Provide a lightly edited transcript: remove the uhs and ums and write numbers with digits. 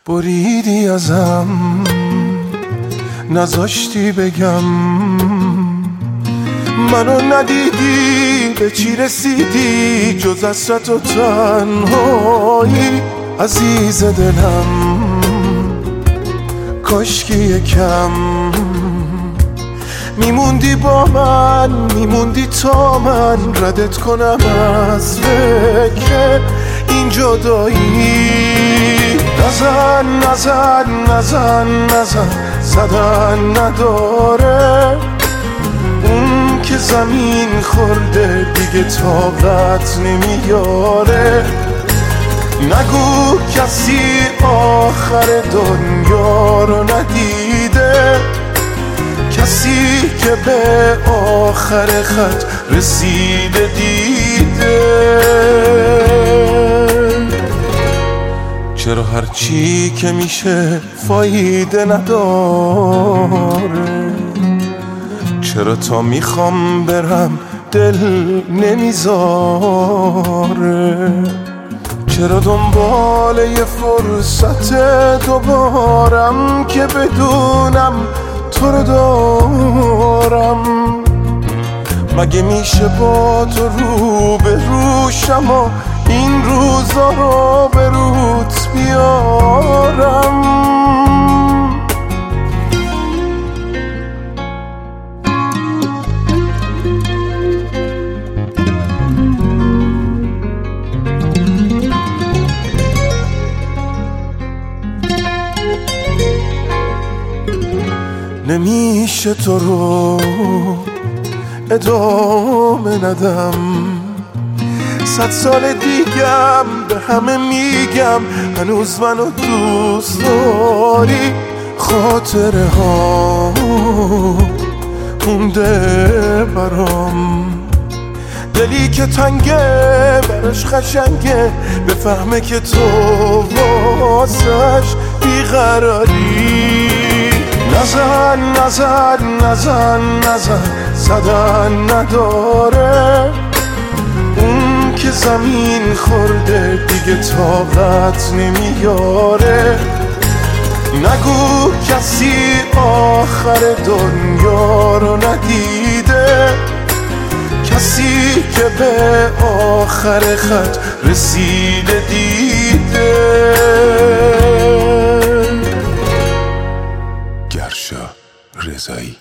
بریدی ازم، نذاشتی بگم، منو ندیدی به چی رسیدی جز حسرت و تنهایی. عزیز دلم کاشکی یکم میموندی با من، میموندی تا من ردت کنم از فکر این جدایی. نزن نزن نزن نزن، زدن نداره، اون که زمین خورده دیگه طاقت نمیاره. نگو کسی آخر دنیا رو ندیده، کسی که به آخر خط رسیده دیده. چرا هرچی که میشه فایده نداره؟ چرا تا میخوام برم دل نمیذاره؟ چرا دنبال یه فرصت دوبارم که بدونم تو رو دارم؟ مگه میشه با تو رو به روشم و این روزا رو به روت بیارم؟ نمیشه تو رو ادامه ندم، 100 سال دیگم به همه میگم هنوز منو دوست داری. خاطره ها مونده برام، دلی که تنگه براش خشنگه، بفهمه که تو واسش بیقراری. نزن نزن نزن نزن، زدن نداره، اون که زمین خورده دیگه طاقت نمیاره. نگو کسی آخر دنیا رو ندیده، کسی که به آخر خط رسیده دیده. گرشا رضایی.